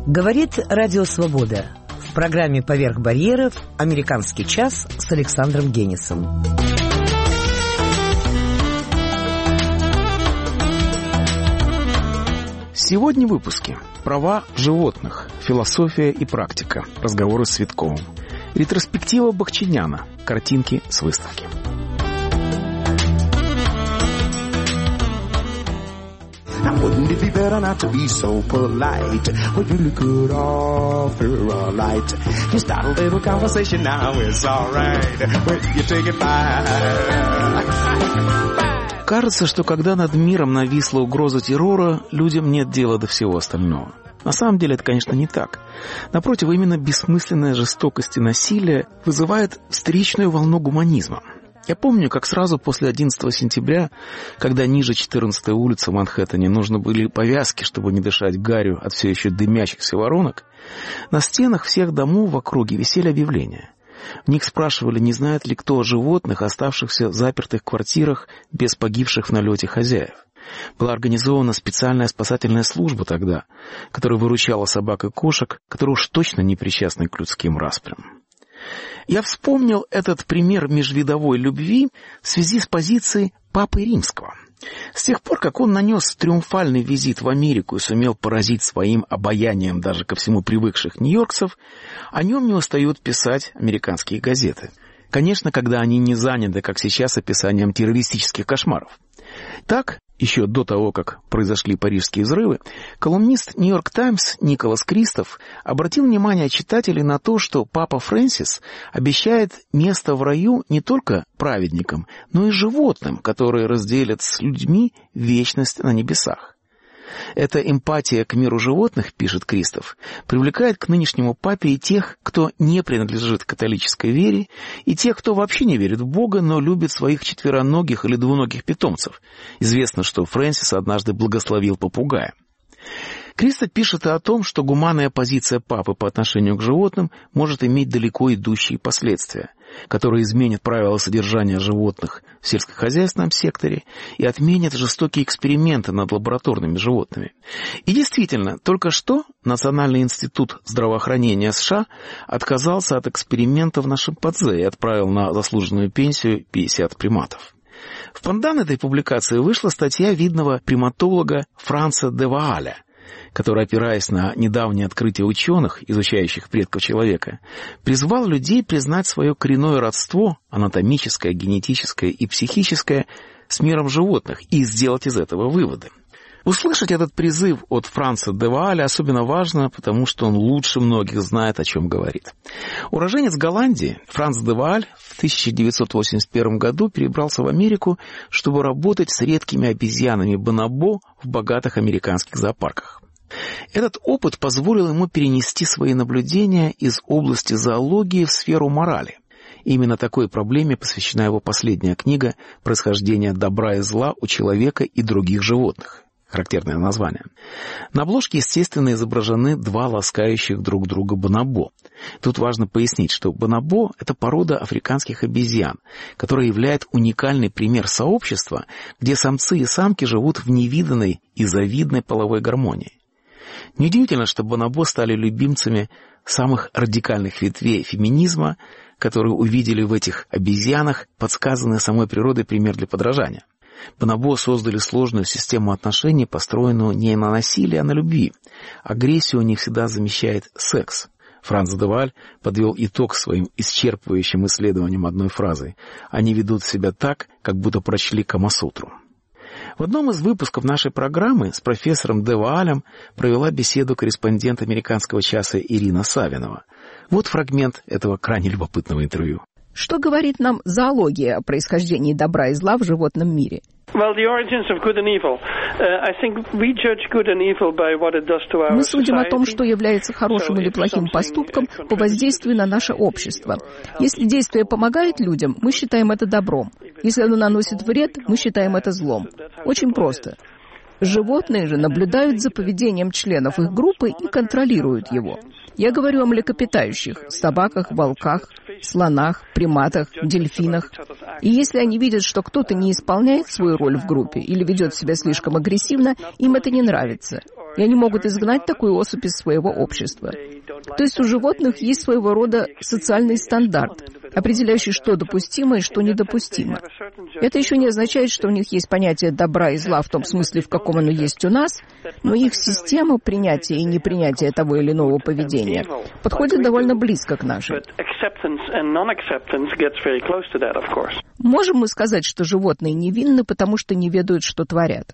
Говорит Радио Свобода. В программе «Поверх барьеров» «Американский час» с Александром Генисом. Сегодня в выпуске «Права животных. Философия и практика. Разговоры с Цветковым». Ретроспектива Бахчиняна. Картинки с выставки. Wouldn't it be better not to be so polite? Well, you look good after a light. You start a little conversation now, it's alright. When you take it back. Кажется, что когда над миром нависла угроза террора, людям нет дела до всего остального. На самом деле это, конечно, не так. Напротив, именно бессмысленная жестокость и насилие вызывает встречную волну гуманизма. Я помню, как сразу после 11 сентября, когда ниже 14-й улицы в Манхэттене нужны были повязки, чтобы не дышать гарью от все еще дымящихся воронок, на стенах всех домов в округе висели объявления. В них спрашивали, не знает ли кто о животных, оставшихся в запертых квартирах без погибших в налете хозяев. Была организована специальная спасательная служба тогда, которая выручала собак и кошек, которые уж точно не причастны к людским распрям. Я вспомнил этот пример межвидовой любви в связи с позицией Папы Римского. С тех пор, как он нанес триумфальный визит в Америку и сумел поразить своим обаянием даже ко всему привыкших нью-йоркцев, о нем не устают писать американские газеты. Конечно, когда они не заняты, как сейчас, описанием террористических кошмаров. Так, еще до того, как произошли парижские взрывы, колумнист «Нью-Йорк Таймс» Николас Кристоф обратил внимание читателей на то, что Папа Фрэнсис обещает место в раю не только праведникам, но и животным, которые разделят с людьми вечность на небесах. Эта эмпатия к миру животных, пишет Кристоф, привлекает к нынешнему папе и тех, кто не принадлежит католической вере, и тех, кто вообще не верит в Бога, но любит своих четвероногих или двуногих питомцев. Известно, что Фрэнсис однажды благословил попугая. Кристоф пишет и о том, что гуманная позиция папы по отношению к животным может иметь далеко идущие последствия, которые изменят правила содержания животных в сельскохозяйственном секторе и отменят жестокие эксперименты над лабораторными животными. И действительно, только что Национальный институт здравоохранения США отказался от экспериментов на шимпанзе и отправил на заслуженную пенсию 50 приматов. В пандан этой публикации вышла статья видного приматолога Франца де Вааля, который, опираясь на недавнее открытие ученых, изучающих предков человека, призвал людей признать свое коренное родство, анатомическое, генетическое и психическое, с миром животных и сделать из этого выводы. Услышать этот призыв от Франца де Вааля особенно важно, потому что он лучше многих знает, о чем говорит. Уроженец Голландии Франц де Вааль в 1981 году перебрался в Америку, чтобы работать с редкими обезьянами бонобо в богатых американских зоопарках. Этот опыт позволил ему перенести свои наблюдения из области зоологии в сферу морали. Именно такой проблеме посвящена его последняя книга «Происхождение добра и зла у человека и других животных». Характерное название. На обложке, естественно, изображены два ласкающих друг друга бонобо. Тут важно пояснить, что бонобо – это порода африканских обезьян, которая является уникальный пример сообщества, где самцы и самки живут в невиданной и завидной половой гармонии. Неудивительно, что бонобо стали любимцами самых радикальных ветвей феминизма, которые увидели в этих обезьянах подсказанный самой природой пример для подражания. Бонобо создали сложную систему отношений, построенную не на насилии, а на любви. Агрессию у них всегда замещает секс. Франц де Вааль подвел итог своим исчерпывающим исследованием одной фразой: «Они ведут себя так, как будто прочли Камасутру». В одном из выпусков нашей программы с профессором де Ваалем провела беседу корреспондент «Американского часа» Ирина Савинова. Вот фрагмент этого крайне любопытного интервью. Что говорит нам зоология о происхождении добра и зла в животном мире? Мы судим о том, что является хорошим или плохим поступком по воздействию на наше общество. Если действие помогает людям, мы считаем это добром. Если оно наносит вред, мы считаем это злом. Очень просто. Животные же наблюдают за поведением членов их группы и контролируют его. Я говорю о млекопитающих, собаках, волках, слонах, приматах, дельфинах. И если они видят, что кто-то не исполняет свою роль в группе или ведет себя слишком агрессивно, им это не нравится. и они могут изгнать такую особь из своего общества. То есть у животных есть своего рода социальный стандарт, определяющий, что допустимо и что недопустимо. Это еще не означает, что у них есть понятие добра и зла в том смысле, в каком оно есть у нас, но их система принятия и непринятия того или иного поведения подходит довольно близко к нашей. Можем мы сказать, что животные невинны, потому что не ведают, что творят?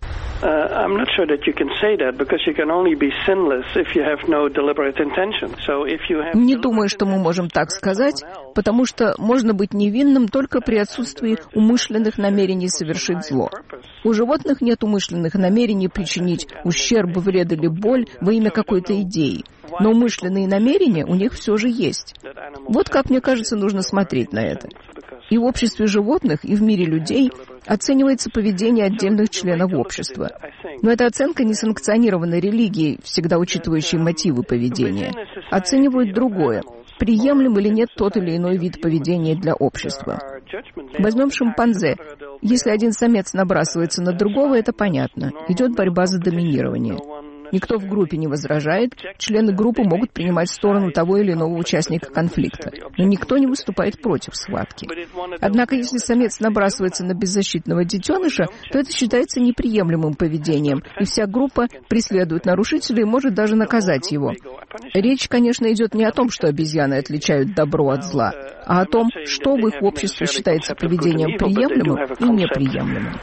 Не думаю, что мы можем так сказать, потому что можно быть невинным только при отсутствии умышленных намерений совершить зло. У животных нет умышленных намерений причинить ущерб, вред или боль во имя какой-то идеи. Но умышленные намерения у них все же есть. Вот как, мне кажется, нужно смотреть на это. И в обществе животных, и в мире людей оценивается поведение отдельных членов общества. Но эта оценка не санкционирована религией, всегда учитывающей мотивы поведения. Оценивают другое. Приемлем или нет тот или иной вид поведения для общества. Возьмем шимпанзе. Если один самец набрасывается на другого, это понятно. Идет борьба за доминирование. Никто в группе не возражает, члены группы могут принимать сторону того или иного участника конфликта, но никто не выступает против схватки. Однако, если самец набрасывается на беззащитного детеныша, то это считается неприемлемым поведением, и вся группа преследует нарушителя и может даже наказать его. Речь, конечно, идет не о том, что обезьяны отличают добро от зла, а о том, что в их обществе считается поведением приемлемым и неприемлемым.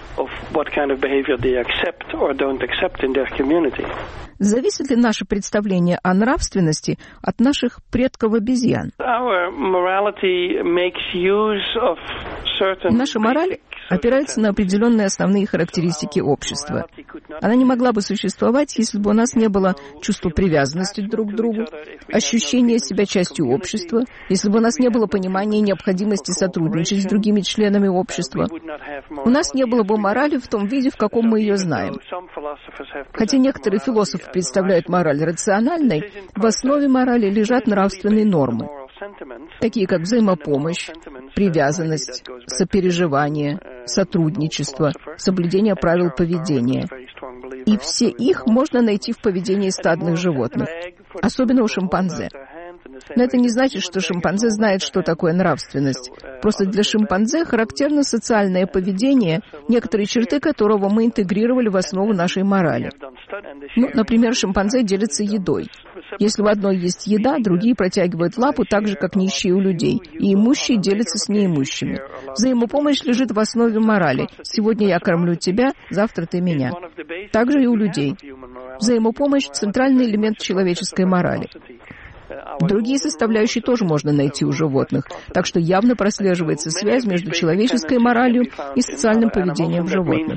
Зависит ли наше представление о нравственности от наших предков обезьян? Наша мораль опирается на определенные основные характеристики общества. Она не могла бы существовать, если бы у нас не было чувства привязанности друг к другу, ощущения себя частью общества, если бы у нас не было понимания необходимости сотрудничать с другими членами общества. У нас не было бы морали в том виде, в каком мы ее знаем. Хотя некоторые философы представляют мораль рациональной, в основе морали лежат нравственные нормы, такие как взаимопомощь, привязанность, сопереживание, сотрудничество, соблюдение правил поведения. И все их можно найти в поведении стадных животных, особенно у шимпанзе. Но это не значит, что шимпанзе знает, что такое нравственность. Просто для шимпанзе характерно социальное поведение, некоторые черты которого мы интегрировали в основу нашей морали. Ну, например, шимпанзе делятся едой. Если у одной есть еда, другие протягивают лапу так же, как нищие у людей, и имущие делятся с неимущими. Взаимопомощь лежит в основе морали. Сегодня я кормлю тебя, завтра ты меня. Так же и у людей. Взаимопомощь – центральный элемент человеческой морали. Другие составляющие тоже можно найти у животных, так что явно прослеживается связь между человеческой моралью и социальным поведением животных.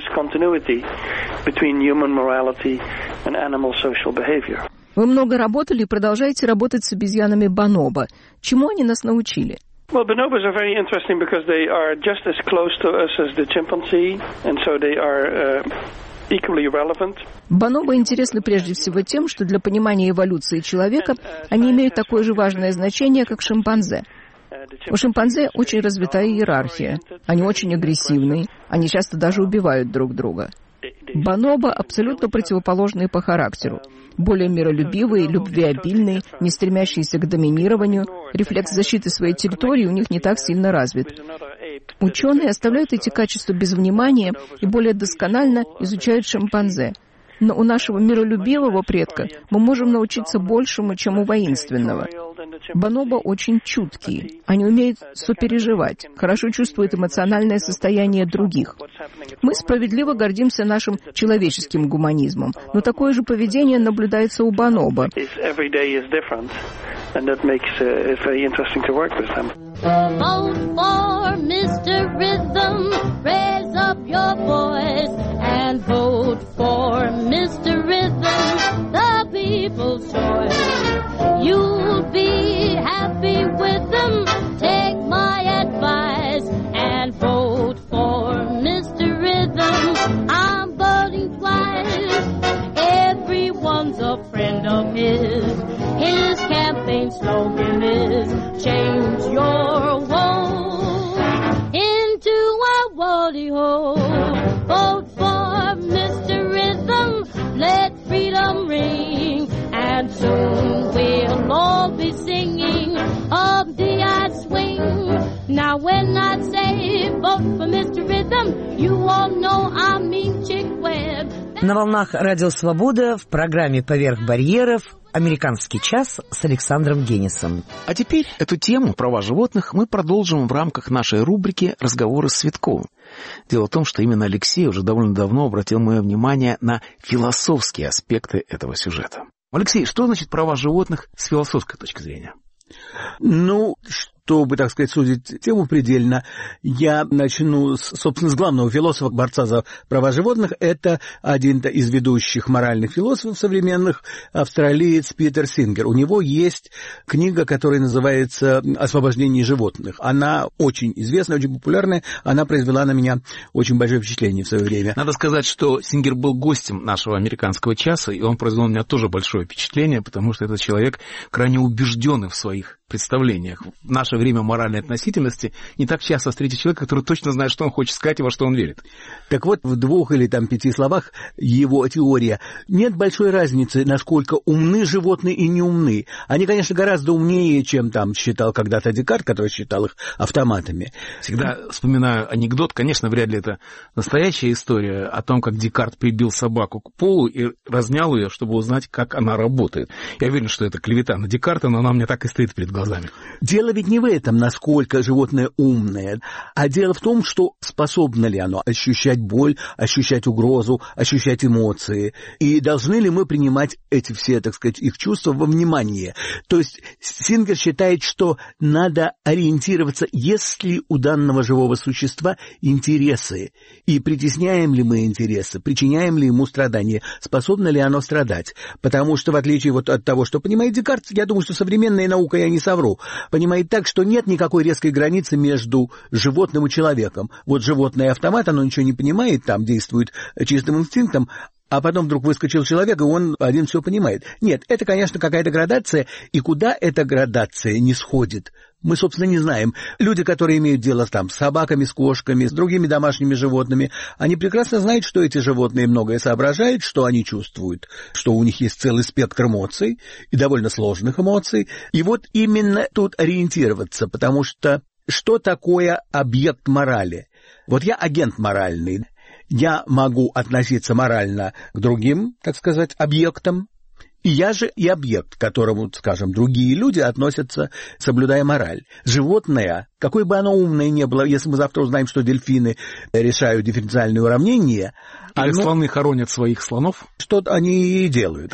Вы много работали и продолжаете работать с обезьянами бонобо. Чему они нас научили? Bonobos are very interesting because they are just as close to us as the chimpanzee, and so they are equally relevant. Бонобо интересны прежде всего тем, что для понимания эволюции человека они имеют такое же важное значение, как шимпанзе. У шимпанзе очень развитая иерархия. Они очень агрессивны, они часто даже убивают друг друга. Бонобо абсолютно противоположные по характеру. Более миролюбивые, любвеобильные, не стремящиеся к доминированию. Рефлекс защиты своей территории у них не так сильно развит. Ученые оставляют эти качества без внимания и более досконально изучают шимпанзе. Но у нашего миролюбивого предка мы можем научиться большему, чем у воинственного. Бонобо очень чуткие. Они умеют сопереживать, хорошо чувствуют эмоциональное состояние других. Мы справедливо гордимся нашим человеческим гуманизмом, но такое же поведение наблюдается у бонобо. Mr. Rhythm, the people's choice. You'll be happy with them. Take my advice and vote for Mr. Rhythm. I'm voting twice. Everyone's a friend of his. His campaign slogan is change your woe into a woody hole. Vote for Mr. Rhythm. На волнах Радио Свобода в программе «Поверх барьеров» «Американский час» с Александром Генисом. А теперь эту тему права животных мы продолжим в рамках нашей рубрики «Разговоры с Цветковым». Дело в том, что именно Алексей уже довольно давно обратил мое внимание на философские аспекты этого сюжета. Алексей, что значит права животных с философской точки зрения? Чтобы, так сказать, судить тему предельно, я начну, собственно, с главного философа, борца за права животных. Это один из ведущих моральных философов современных, австралиец Питер Сингер. У него есть книга, которая называется «Освобождение животных». Она очень известная, очень популярная. Она произвела на меня очень большое впечатление в свое время. Надо сказать, что Сингер был гостем нашего американского часа, и он произвел на меня тоже большое впечатление, потому что этот человек крайне убежденный в своих представлениях. В наше время моральной относительности не так часто встретить человека, который точно знает, что он хочет сказать и во что он верит. Так вот, в 2 или 5 словах его теория. Нет большой разницы, насколько умны животные и не умны. Они, конечно, гораздо умнее, чем считал когда-то Декарт, который считал их автоматами. Всегда вспоминаю анекдот, конечно, вряд ли это настоящая история, о том, как Декарт прибил собаку к полу и разнял ее, чтобы узнать, как она работает. Я уверен, что это клевета на Декарта, но она у меня так и стоит перед глазами. Дело ведь не в этом, насколько животное умное, а дело в том, что способно ли оно ощущать боль, ощущать угрозу, ощущать эмоции. И должны ли мы принимать эти все, так сказать, их чувства во внимание. То есть Сингер считает, что надо ориентироваться, есть ли у данного живого существа интересы, и притесняем ли мы интересы, причиняем ли ему страдания, способно ли оно страдать. Потому что, в отличие от того, что понимает Декарт, я думаю, что современная наука, я не совру, понимает так, что нет никакой резкой границы между животным и человеком. Вот животное автомат, оно ничего не понимает, там действует чистым инстинктом, а потом вдруг выскочил человек, и он один все понимает. Нет, это, конечно, какая-то градация, и куда эта градация не сходит, мы, собственно, не знаем. Люди, которые имеют дело с собаками, с кошками, с другими домашними животными, они прекрасно знают, что эти животные многое соображают, что они чувствуют, что у них есть целый спектр эмоций, и довольно сложных эмоций. И вот именно тут ориентироваться, потому что такое объект морали? Вот я агент моральный. Я могу относиться морально к другим, так сказать, объектам, и я же и объект, к которому, скажем, другие люди относятся, соблюдая мораль. Животное, какое бы оно умное ни было, если мы завтра узнаем, что дельфины решают дифференциальные уравнения... Или слоны хоронят своих слонов? Что они и делают.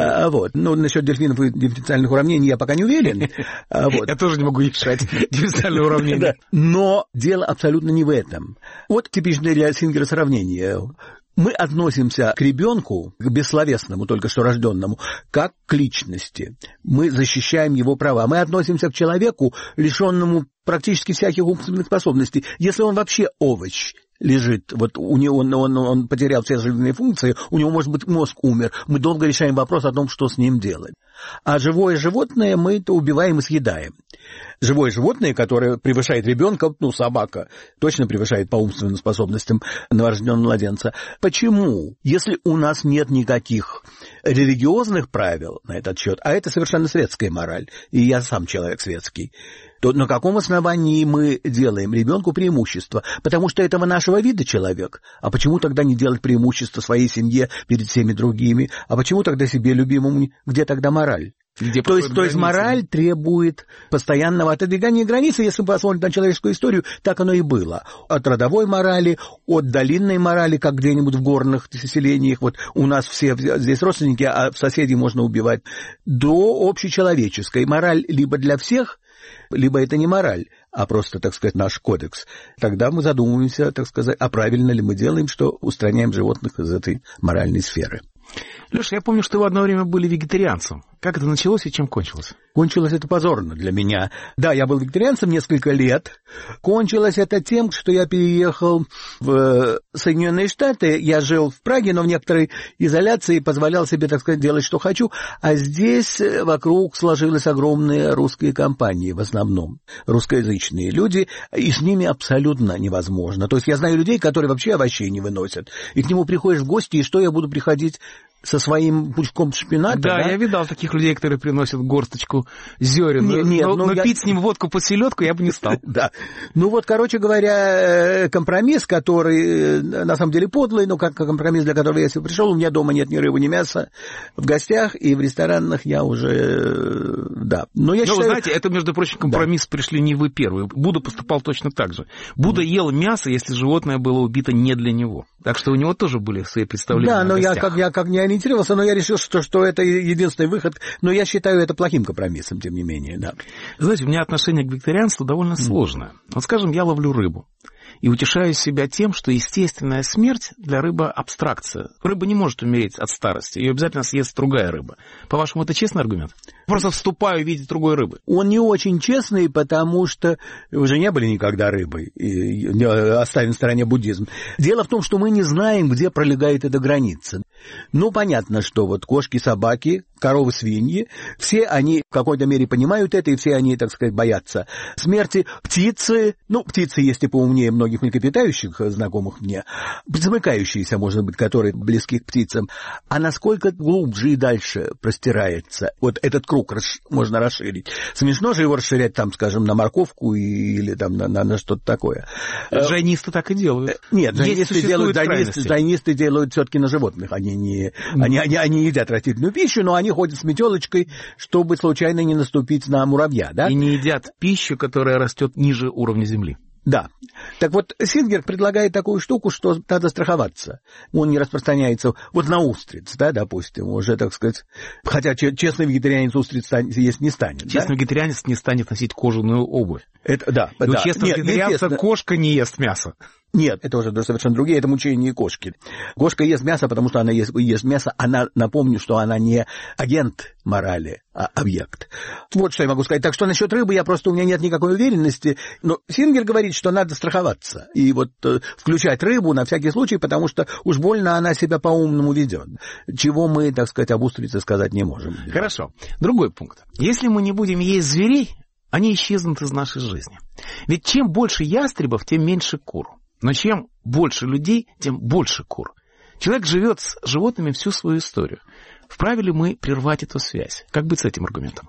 Насчет дельфинов и дифференциальных уравнений я пока не уверен. Я тоже не могу решать дифференциальные уравнения. Но дело абсолютно не в этом. Вот типичное для Сингера сравнение. Мы относимся к ребенку, к бессловесному, только что рожденному, как к личности. Мы защищаем его права. Мы относимся к человеку, лишенному практически всяких умственных способностей. Если он вообще овощ, лежит, у него он потерял все жизненные функции, у него, может быть, мозг умер. Мы долго решаем вопрос о том, что с ним делать. А живое животное мы убиваем и съедаем. Живое животное, которое превышает ребенка, собака, точно превышает по умственным способностям новорожденного младенца. Почему? Если у нас нет никаких религиозных правил на этот счет, а это совершенно светская мораль, и я сам человек светский, то на каком основании мы делаем ребенку преимущество? Потому что этого нашего вида человек. А почему тогда не делать преимущество своей семье перед всеми другими? А почему тогда себе любимому? Где тогда мораль? То есть мораль требует постоянного отодвигания границы. Если мы посмотрим на человеческую историю, так оно и было. От родовой морали, от долинной морали, как где-нибудь в горных селениях, у нас все здесь родственники, а соседей можно убивать, до общечеловеческой. Мораль либо для всех, либо это не мораль, а просто, так сказать, наш кодекс. Тогда мы задумываемся, так сказать, а правильно ли мы делаем, что устраняем животных из этой моральной сферы. Леша, я помню, что вы одно время были вегетарианцем. Как это началось и чем кончилось? Кончилось это позорно для меня. Да, я был вегетарианцем несколько лет. Кончилось это тем, что я переехал в Соединенные Штаты. Я жил в Праге, но в некоторой изоляции, позволял себе, так сказать, делать, что хочу. А здесь вокруг сложилась огромная русская компания, в основном русскоязычные люди, и с ними абсолютно невозможно. То есть я знаю людей, которые вообще овощей не выносят. И к нему приходишь в гости, и что я буду приходить со своим пучком шпината. Да, я видал таких людей, которые приносят горсточку зерен. Но пить с ним водку под селедку я бы не стал. Да. Ну вот, короче говоря, компромисс, который на самом деле подлый, но как компромисс, для которого я себе пришел, у меня дома нет ни рыбы, ни мяса. В гостях и в ресторанах я уже... Да. Но я считаю... Вы знаете, это, между прочим, компромисс пришли не вы первые. Будда поступал точно так же. Будда ел мясо, если животное было убито не для него. Так что у него тоже были свои представления о гостях. Да, но я как не ориентировался, но я решил, что это единственный выход. Но я считаю это плохим компромиссом, тем не менее, да. Знаете, у меня отношение к вегетарианству довольно сложное. Вот, скажем, я ловлю рыбу и утешаю себя тем, что естественная смерть для рыбы – абстракция. Рыба не может умереть от старости, ее обязательно съест другая рыба. По-вашему, это честный аргумент? Просто вступаю в виде другой рыбы. Он не очень честный, потому что вы же не были никогда рыбой, оставим в стороне буддизм. Дело в том, что мы не знаем, где пролегает эта граница. Ну, понятно, что вот кошки, собаки, коровы, свиньи, все они в какой-то мере понимают это, и все они, так сказать, боятся смерти. Птицы, птицы есть и поумнее многих млекопитающих, знакомых мне, замыкающиеся, может быть, которые близки к птицам. А насколько глубже и дальше простирается вот этот круг, можно расширить. Смешно же его расширять, там, скажем, на морковку или там на что-то такое. Джайнисты так и делают. Нет, джайнисты делают все-таки на животных. Они не едят растительную пищу, но они ходят с метелочкой, чтобы случайно не наступить на муравья, да? И не едят пищу, которая растет ниже уровня земли. Да. Так вот, Сингер предлагает такую штуку, что надо страховаться. Он не распространяется вот на устриц, да, допустим, уже, так сказать. Хотя честный вегетарианец устриц есть не станет. Честный вегетарианец не станет носить кожаную обувь. Это, да. И у честного вегетарианца кошка не ест мясо. Нет, это уже совершенно другие, это мучение кошки. Кошка ест мясо, потому что она ест мясо, напомню, что она не агент морали, а объект. Вот что я могу сказать. Так что насчет рыбы у меня нет никакой уверенности, но Сингер говорит, что надо страховаться и вот включать рыбу на всякий случай, потому что уж больно она себя по-умному ведет, чего мы, так сказать, об устрице сказать не можем. Хорошо. Другой пункт. Если мы не будем есть зверей, они исчезнут из нашей жизни. Ведь чем больше ястребов, тем меньше кур. Но чем больше людей, тем больше кур. Человек живет с животными всю свою историю. Вправе ли мы прервать эту связь? Как быть с этим аргументом?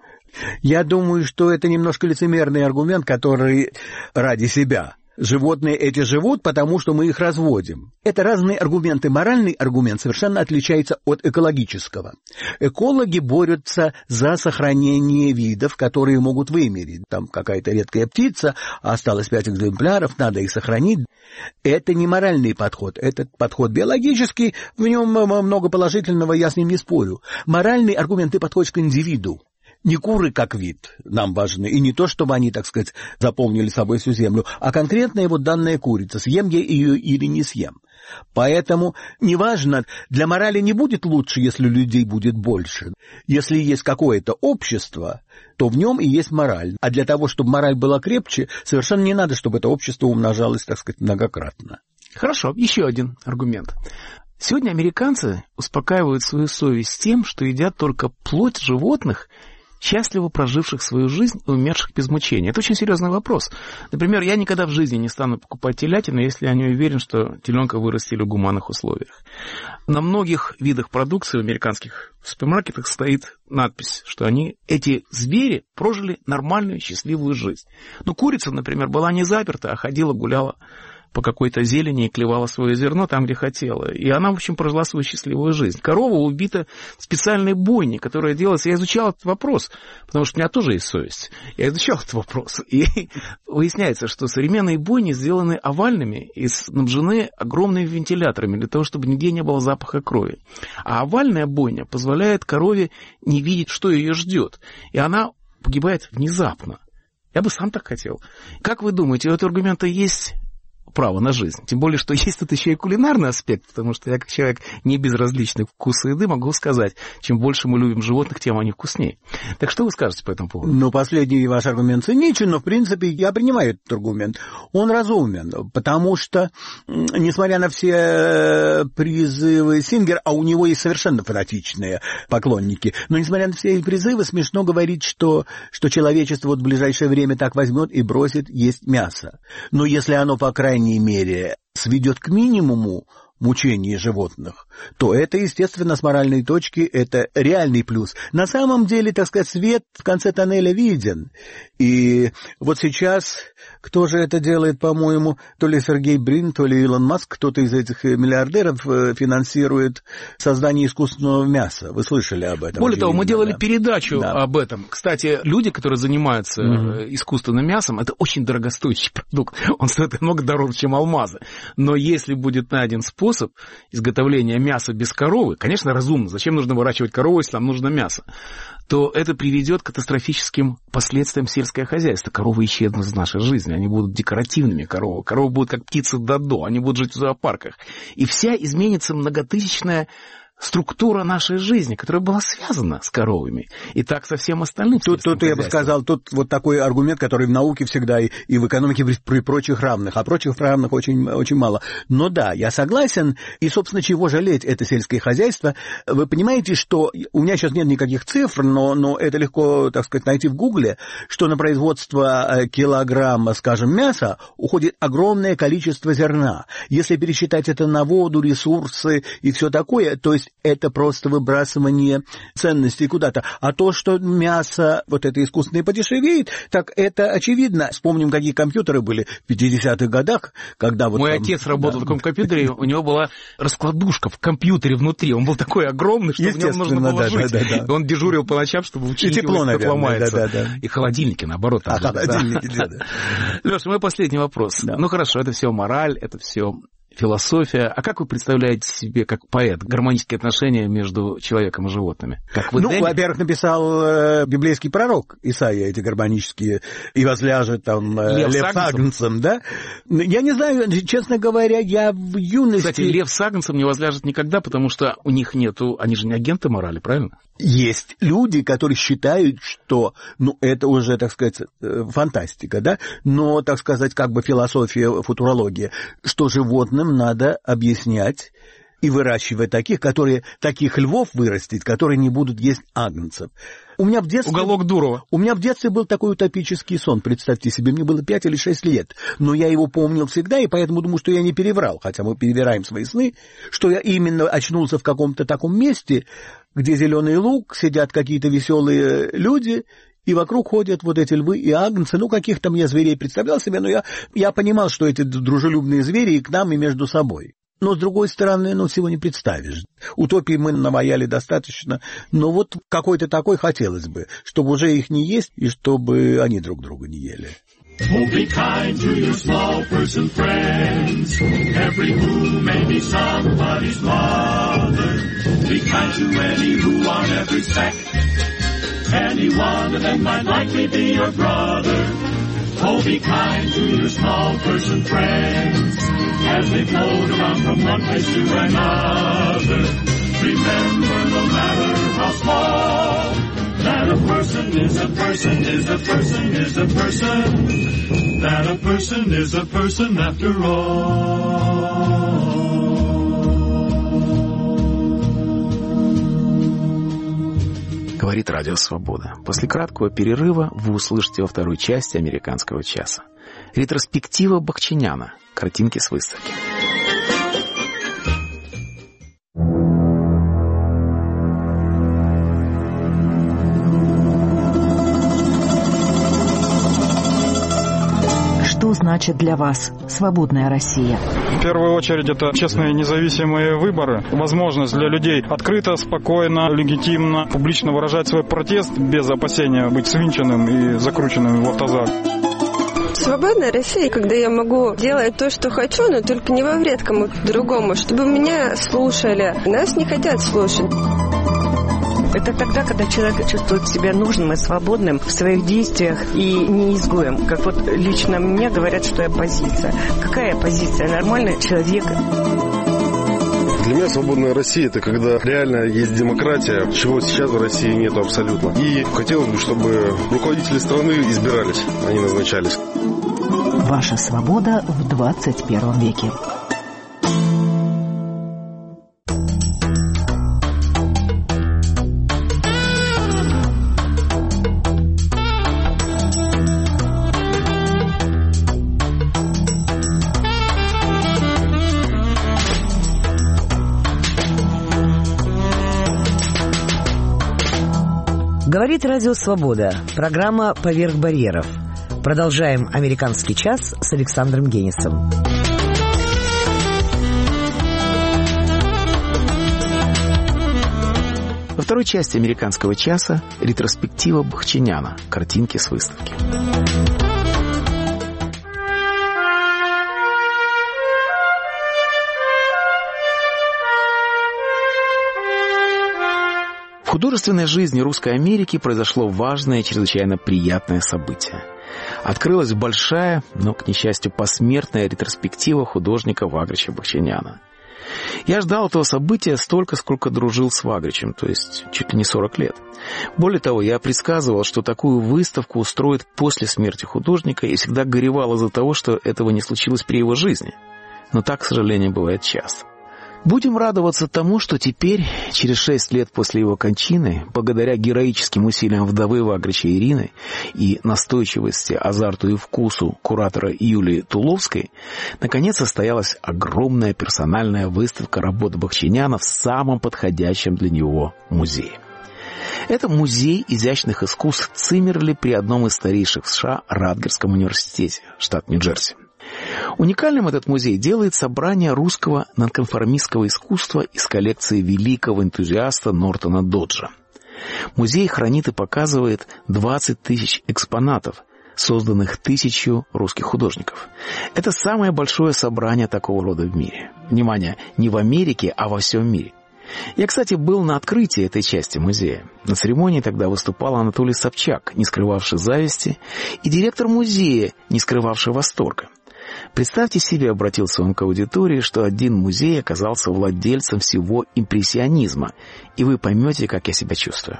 Я думаю, что это немножко лицемерный аргумент, который ради себя. Животные эти живут, потому что мы их разводим. Это разные аргументы. Моральный аргумент совершенно отличается от экологического. Экологи борются за сохранение видов, которые могут вымереть. Там какая-то редкая птица, осталось 5 экземпляров, надо их сохранить. Это не моральный подход, это подход биологический, в нем много положительного, я с ним не спорю. Моральный аргумент, ты подходишь к индивиду. Не куры как вид нам важны, и не то, чтобы они, так сказать, заполнили собой всю землю, а конкретная вот данная курица, съем я ее или не съем. Поэтому, неважно, для морали не будет лучше, если людей будет больше. Если есть какое-то общество, то в нем и есть мораль. А для того, чтобы мораль была крепче, совершенно не надо, чтобы это общество умножалось, так сказать, многократно. Хорошо, еще один аргумент. Сегодня американцы успокаивают свою совесть тем, что едят только плоть животных, счастливо проживших свою жизнь и умерших без мучения. Это очень серьезный вопрос. Например, я никогда в жизни не стану покупать телятину, если я не уверен, что теленка вырастили в гуманных условиях. На многих видах продукции в американских супермаркетах стоит надпись, что эти звери прожили нормальную счастливую жизнь. Но курица, например, была не заперта, а ходила, гуляла по какой-то зелени и клевала свое зерно там, где хотела. И она, в общем, прожила свою счастливую жизнь. Корова убита в специальной бойне, которая делается... Я изучал этот вопрос, потому что у меня тоже есть совесть. Я изучал этот вопрос. И выясняется, что современные бойни сделаны овальными и снабжены огромными вентиляторами для того, чтобы нигде не было запаха крови. А овальная бойня позволяет корове не видеть, что ее ждет. И она погибает внезапно. Я бы сам так хотел. Как вы думаете, у этого аргумента есть право на жизнь? Тем более, что есть тут еще и кулинарный аспект, потому что я, как человек не безразличный к вкусу еды, могу сказать, чем больше мы любим животных, тем они вкуснее. Так что вы скажете по этому поводу? Ну, последний ваш аргумент циничен, но, в принципе, я принимаю этот аргумент. Он разумен, потому что, несмотря на все призывы Сингера, а у него есть совершенно фанатичные поклонники, но, несмотря на все эти призывы, смешно говорить, что человечество вот в ближайшее время так возьмет и бросит есть мясо. Но если оно, по крайней мере, сведет к минимуму мучений животных, то это, естественно, с моральной точки, это реальный плюс. На самом деле, так сказать, свет в конце тоннеля виден. И вот сейчас, кто же это делает, по-моему, то ли Сергей Брин, то ли Илон Маск, кто-то из этих миллиардеров финансирует создание искусственного мяса. Вы слышали об этом? Более того, мы делали передачу об этом. Кстати, люди, которые занимаются искусственным мясом, это очень дорогостоящий продукт. Он стоит много дороже, чем алмазы. Но если будет найден способ изготовления мяса без коровы, конечно, разумно. Зачем нужно выращивать корову, если нам нужно мясо? То это приведет к катастрофическим последствиям сельское хозяйство. Коровы исчезнут из нашей жизни, они будут декоративными коровы. Коровы будут как птицы Додо, они будут жить в зоопарках. И вся изменится многотысячная структура нашей жизни, которая была связана с коровами. И так со всем остальным. Тут я бы сказал, тут вот такой аргумент, который в науке всегда и в экономике при прочих равных, а прочих равных очень, очень мало. Но да, я согласен, и, собственно, чего жалеть это сельское хозяйство. Вы понимаете, что у меня сейчас нет никаких цифр, но это легко, так сказать, найти в Гугле, что на производство килограмма, скажем, мяса уходит огромное количество зерна. Если пересчитать это на воду, ресурсы и все такое, то есть это просто выбрасывание ценностей куда-то. А то, что мясо вот это искусственное подешевеет, так это очевидно. Вспомним, какие компьютеры были в 50-х годах, когда вот... Мой отец работал в таком компьютере, у него была раскладушка в компьютере внутри. Он был такой огромный, что в нем нужно было жить. И он дежурил по ночам, чтобы учить его, как ломается. И холодильники, наоборот. Холодильники, да. Леша, мой последний вопрос. Ну хорошо, это все мораль, это все... философия. А как вы представляете себе, как поэт, гармонические отношения между человеком и животными? Как вы во-первых, написал библейский пророк Исаия эти гармонические, и возляжет там Лев с Агнцем, да? Я не знаю, честно говоря, я в юности... Кстати, Лев с Агнцем не возляжет никогда, потому что у них нету... Они же не агенты морали, правильно? Есть люди, которые считают, что, это уже, так сказать, фантастика, да, но, так сказать, как бы философия, футурология, что животным надо объяснять и выращивать таких львов вырастить, которые не будут есть агнцев. У меня в детстве... Уголок Дурова. У меня в детстве был такой утопический сон, представьте себе, мне было 5 или 6 лет, но я его помнил всегда, и поэтому думаю, что я не переврал, хотя мы перевираем свои сны, что я именно очнулся в каком-то таком месте, где зеленый луг, сидят какие-то веселые люди, и вокруг ходят вот эти львы и агнцы, каких там я зверей представлял себе, но я понимал, что эти дружелюбные звери и к нам, и между собой. Но, с другой стороны, всего не представишь. Утопии мы наваяли достаточно, но вот какой-то такой хотелось бы, чтобы уже их не есть, и чтобы они друг друга не ели. Oh, be kind to your small person friends, every who may be somebody's mother. Be kind to any who on every speck, any one of them might likely be your brother. Oh, be kind to your small person friends, as they float around from one place to another. Remember, no matter how small, that a person is a person is a person is a person, that a person is a person after all. Говорит Радио Свобода. После краткого перерыва вы услышите во второй части «Американского часа» ретроспектива Бахчиняна, картинки с выставки. Что значит для вас свободная Россия? В первую очередь это честные независимые выборы, возможность для людей открыто, спокойно, легитимно, публично выражать свой протест без опасения быть свинченным и закрученным в автозак. Свободная Россия, когда я могу делать то, что хочу, но только не во вред кому-то другому, чтобы меня слушали. Нас не хотят слушать. Это тогда, когда человек чувствует себя нужным и свободным в своих действиях и не изгоем. Как вот лично мне говорят, что я оппозиция. Какая оппозиция? Нормальный человек. Для меня свободная Россия – это когда реально есть демократия, чего сейчас в России нет абсолютно. И хотелось бы, чтобы руководители страны избирались, а не назначались. Ваша свобода в 21 веке. Говорит Радио Свобода. Программа «Поверх барьеров». Продолжаем «Американский час» с Александром Генисом. Во второй части «Американского часа» ретроспектива Бахчиняна, картинки с выставки. В художественной жизни Русской Америки произошло важное и чрезвычайно приятное событие. Открылась большая, но, к несчастью, посмертная ретроспектива художника Вагрича Бахчиняна. Я ждал этого события столько, сколько дружил с Вагричем, то есть чуть ли не 40 лет. Более того, я предсказывал, что такую выставку устроят после смерти художника, и всегда горевал из-за того, что этого не случилось при его жизни. Но так, к сожалению, бывает часто. Будем радоваться тому, что теперь, через 6 лет после его кончины, благодаря героическим усилиям вдовы Вагрича Ирины и настойчивости, азарту и вкусу куратора Юлии Туловской, наконец состоялась огромная персональная выставка работ Бахчиняна в самом подходящем для него музее. Это музей изящных искусств Циммерли при одном из старейших в США Радгерском университете, штат Нью-Джерси. Уникальным этот музей делает собрание русского нонконформистского искусства из коллекции великого энтузиаста Нортона Доджа. Музей хранит и показывает 20 тысяч экспонатов, созданных 1000 русских художников. Это самое большое собрание такого рода в мире. Внимание, не в Америке, а во всем мире. Я, кстати, был на открытии этой части музея. На церемонии тогда выступал Анатолий Собчак, не скрывавший зависти, и директор музея, не скрывавший восторга. Представьте себе, обратился он к аудитории, что один музей оказался владельцем всего импрессионизма, и вы поймете, как я себя чувствую.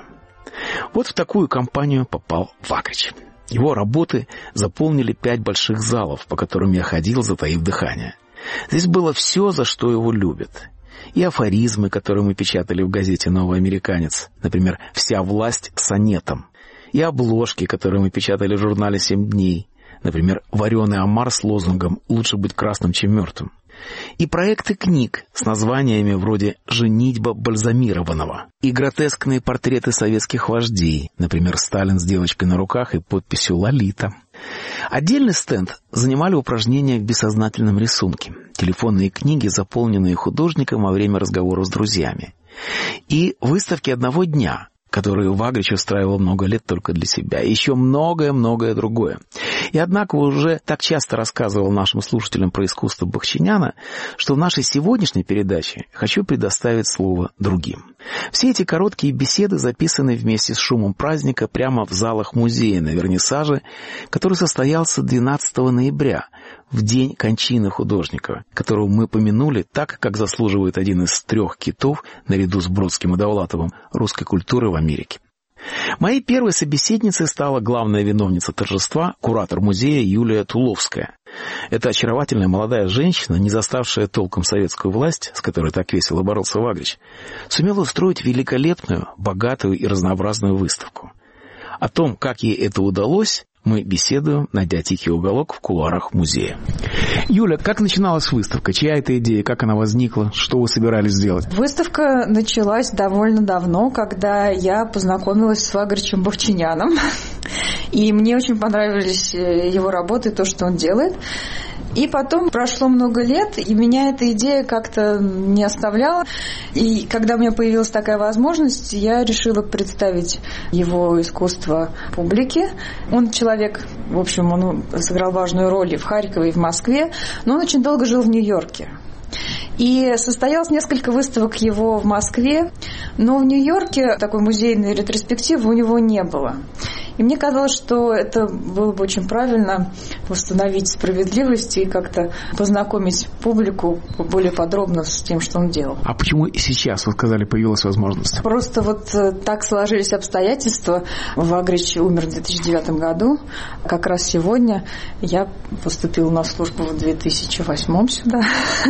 Вот в такую компанию попал Вагрич. Его работы заполнили 5 больших залов, по которым я ходил, затаив дыхание. Здесь было все, за что его любят. И афоризмы, которые мы печатали в газете «Новый американец», например, «Вся власть сонетом», и обложки, которые мы печатали в журнале «7 дней», например, «Вареный омар» с лозунгом «Лучше быть красным, чем мертвым». И проекты книг с названиями вроде «Женитьба бальзамированного», и гротескные портреты советских вождей, например, Сталин с девочкой на руках и подписью «Лолита». Отдельный стенд занимали упражнения в бессознательном рисунке, телефонные книги, заполненные художником во время разговоров с друзьями, и выставки одного дня, которые Вагрич устраивал много лет только для себя, и еще многое-многое другое. И однако уже так часто рассказывал нашим слушателям про искусство Бахчиняна, что в нашей сегодняшней передаче хочу предоставить слово другим. Все эти короткие беседы записаны вместе с шумом праздника прямо в залах музея на вернисаже, который состоялся 12 ноября, в день кончины художника, которого мы помянули так, как заслуживает один из 3 китов, наряду с Бродским и Довлатовым, русской культуры в Америке. Моей первой собеседницей стала главная виновница торжества, куратор музея Юлия Туловская. Эта очаровательная молодая женщина, не заставшая толком советскую власть, с которой так весело боролся Вагрич, сумела устроить великолепную, богатую и разнообразную выставку. О том, как ей это удалось, мы беседуем, найдя тихий уголок в кулуарах музея. Юля, как начиналась выставка? Чья это идея? Как она возникла? Что вы собирались сделать? Выставка началась довольно давно, когда я познакомилась с Вагричем Бахчиняном. И мне очень понравились его работы, то, что он делает. И потом прошло много лет, и меня эта идея как-то не оставляла. И когда у меня появилась такая возможность, я решила представить его искусство публике. Он человек, в общем, он сыграл важную роль и в Харькове, и в Москве, но он очень долго жил в Нью-Йорке. И состоялось несколько выставок его в Москве, но в Нью-Йорке такой музейной ретроспективы у него не было. И мне казалось, что это было бы очень правильно восстановить справедливость и как-то познакомить публику более подробно с тем, что он делал. А почему сейчас, вы сказали, появилась возможность? Просто вот так сложились обстоятельства. Вагрич умер в 2009 году. Как раз сегодня я поступила на службу в 2008 сюда.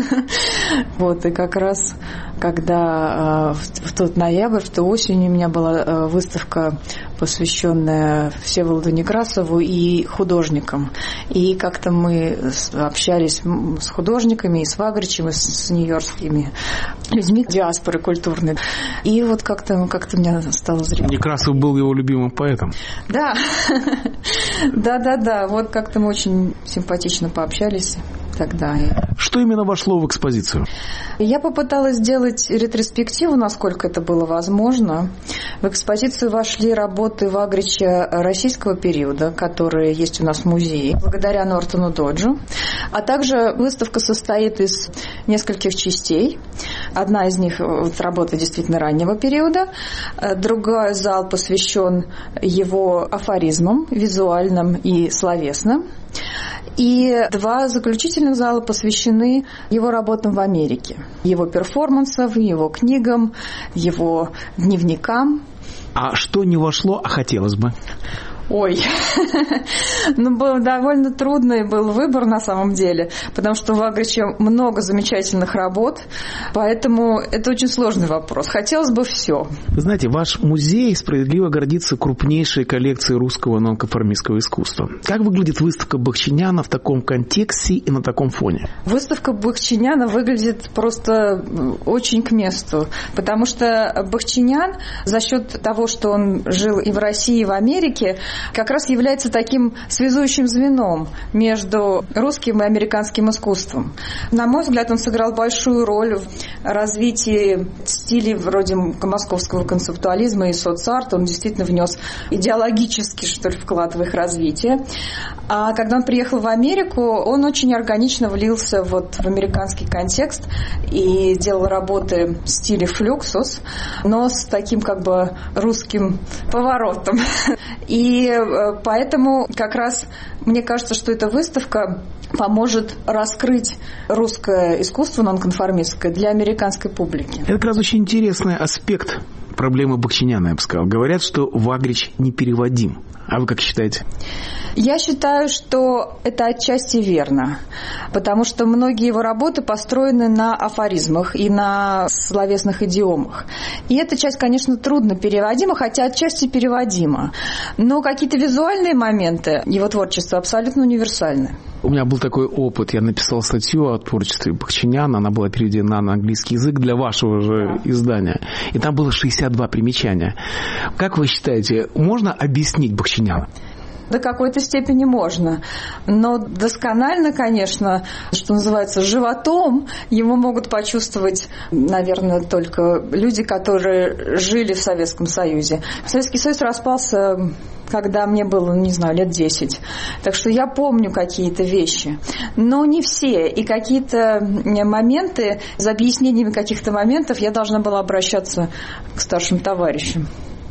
Вот, и как раз, когда в тот ноябрь, в ту осень у меня была выставка посвященная Всеволоду Некрасову и художникам. И как-то мы общались с художниками, и с Вагричем, и с нью-йоркскими людьми диаспоры культурной. И вот как-то мне стало зримо. Некрасов был его любимым поэтом. Да. Да. Вот как-то мы очень симпатично пообщались тогда. Что именно вошло в экспозицию? Я попыталась сделать ретроспективу, насколько это было возможно. В экспозицию вошли работы Вагрича российского периода, которые есть у нас в музее, благодаря Нортону Доджу. А также выставка состоит из нескольких частей. Одна из них работа действительно раннего периода. Другой зал посвящен его афоризмам, визуальным и словесным. И два заключительных зала посвящены его работам в Америке, его перформансам, его книгам, его дневникам. А что не вошло, а хотелось бы? Ой, было довольно трудный был выбор на самом деле, потому что у Вагрича много замечательных работ, поэтому это очень сложный вопрос. Хотелось бы все. Вы знаете, ваш музей справедливо гордится крупнейшей коллекцией русского нонконформистского искусства. Как выглядит выставка Бахчиняна в таком контексте и на таком фоне? Выставка Бахчиняна выглядит просто очень к месту, потому что Бахчинян за счет того, что он жил и в России, и в Америке, как раз является таким связующим звеном между русским и американским искусством. На мой взгляд, он сыграл большую роль в развитии стилей вроде московского концептуализма и соцарта. Он действительно внес идеологический, что ли, вклад в их развитие. А когда он приехал в Америку, он очень органично влился в американский контекст и делал работы в стиле флюксус, но с таким русским поворотом. И поэтому как раз мне кажется, что эта выставка поможет раскрыть русское искусство нонконформистское для американской публики. Это как раз очень интересный аспект проблемы Бахчиняна, я бы сказал. Говорят, что Вагрич непереводим. А вы как считаете? Я считаю, что это отчасти верно, потому что многие его работы построены на афоризмах и на словесных идиомах. И эта часть, конечно, трудно переводима, хотя отчасти переводима. Но какие-то визуальные моменты его творчества абсолютно универсальны. У меня был такой опыт. Я написал статью о творчестве Бахчиняна. Она была переведена на английский язык для вашего же издания. И там было 62 примечания. Как вы считаете, можно объяснить Бахчиняна? До какой-то степени можно. Но досконально, конечно, что называется, животом его могут почувствовать, наверное, только люди, которые жили в Советском Союзе. Советский Союз распался, когда мне было, лет 10. Так что я помню какие-то вещи. Но не все. И какие-то моменты, за объяснениями каких-то моментов я должна была обращаться к старшим товарищам.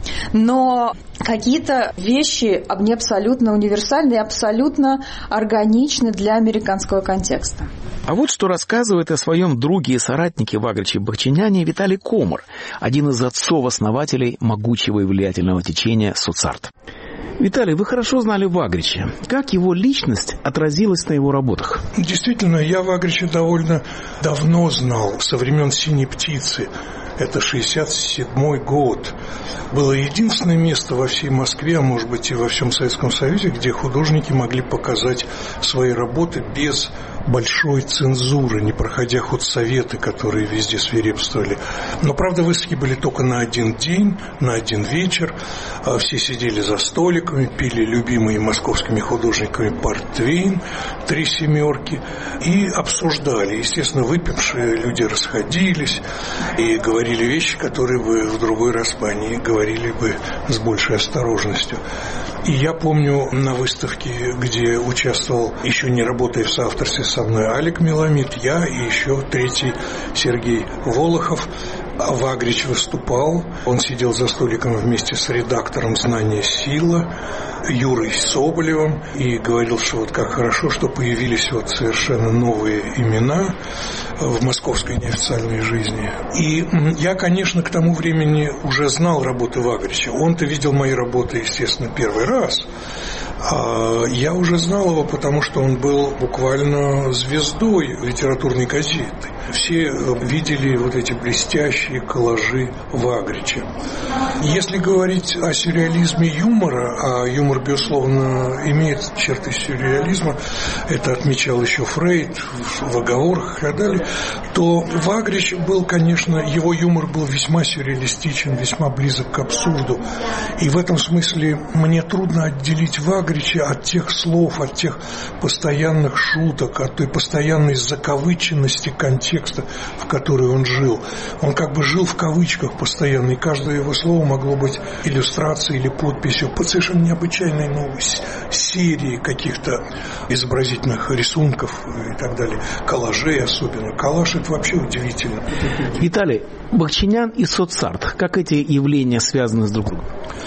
Но какие-то вещи, они абсолютно универсальны и абсолютно органичны для американского контекста. А вот что рассказывает о своем друге и соратнике Вагрича Бахчиняне Виталий Комар, один из отцов-основателей могучего и влиятельного течения соцарт. Виталий, вы хорошо знали Вагрича. Как его личность отразилась на его работах? Действительно, я Вагрича довольно давно знал, со времен «Синей птицы». Это 1967 год. Было единственное место во всей Москве, а может быть и во всем Советском Союзе, где художники могли показать свои работы без большой цензуры, не проходя худсоветы, которые везде свирепствовали. Но, правда, выставки были только на один день, на один вечер. Все сидели за столиками, пили любимые московскими художниками портвейн, 3 семерки, и обсуждали. Естественно, выпившие люди расходились и говорили вещи, которые бы в другой раз они говорили бы с большей осторожностью. И я помню на выставке, где участвовал, еще не работая в соавторстве со мной, Алик Меламид, я и еще третий Сергей Волохов. Вагрич выступал, он сидел за столиком вместе с редактором «Знание сила» Юрой Соболевым и говорил, что как хорошо, что появились совершенно новые имена в московской неофициальной жизни. И я, конечно, к тому времени уже знал работы Вагрича. Он-то видел мои работы, естественно, первый раз. А я уже знал его, потому что он был буквально звездой литературной газеты. все видели вот эти блестящие коллажи Вагрича. Если говорить о сюрреализме юмора, а юмор, безусловно, имеет черты сюрреализма, это отмечал еще Фрейд в «Оговорках» и так далее, то Вагрич был, конечно, его юмор был весьма сюрреалистичен, весьма близок к абсурду. И в этом смысле мне трудно отделить Вагрича от тех слов, от тех постоянных шуток, от той постоянной закавыченности контекста, в который он жил. Он как бы жил в кавычках постоянно, и каждое его слово могло быть иллюстрацией или подписью под совершенно необычайной серии каких-то изобразительных рисунков и так далее. Коллажей особенно. Коллаж — это вообще удивительно. Виталий, Бахчинян и соцарт, как эти явления связаны с друг другом?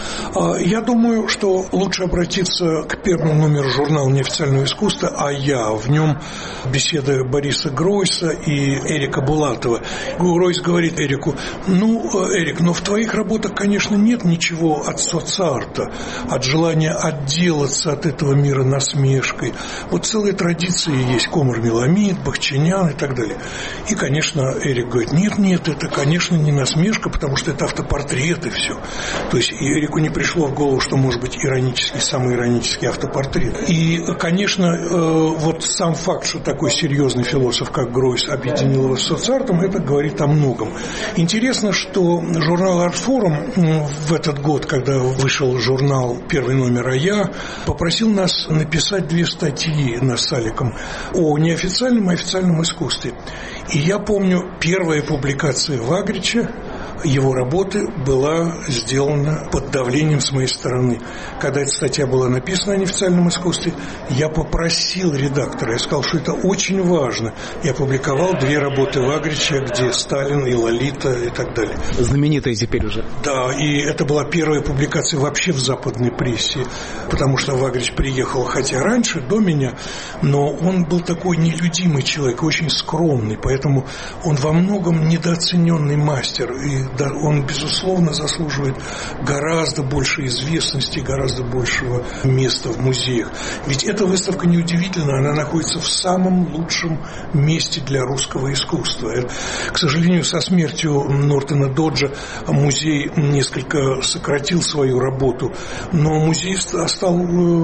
Я думаю, что лучше обратиться к первому номеру журнала «Неофициального искусства», а я в нем беседы Бориса Гройса и Эрика Булатова. Гройс говорит Эрику: Эрик, но в твоих работах, конечно, нет ничего от соцарта, от желания отделаться от этого мира насмешкой. Вот целые традиции есть: Комар Меламид, Бахчинян и так далее. И, конечно, Эрик говорит: нет, это, конечно, не насмешка, потому что это автопортрет и все. То есть Эрику не пришло в голову, что может быть самый иронический автопортрет. И, конечно, вот сам факт, что такой серьезный философ, как Гройс, объединил его с соцартом, это говорит о многом. Интересно, что журнал «Артфорум» в этот год, когда вышел журнал, первый номер, а я попросил нас написать 2 статьи нас с Аликом о неофициальном и официальном искусстве. И я помню, первая публикация Вагрича, его работы, была сделана под давлением с моей стороны. Когда эта статья была написана о неофициальном искусстве, я попросил редактора, я сказал, что это очень важно. Я публиковал 2 работы Вагрича, где Сталин и Лолита и так далее. Знаменитые теперь уже. Да, и это была первая публикация вообще в западной прессе, потому что Вагрич приехал, хотя раньше, до меня, но он был такой нелюдимый человек, очень скромный, поэтому он во многом недооцененный мастер, и он, безусловно, заслуживает гораздо большей известности, гораздо большего места в музеях. Ведь эта выставка неудивительна, она находится в самом лучшем месте для русского искусства. К сожалению, со смертью Нортона Доджа музей несколько сократил свою работу, но музей стал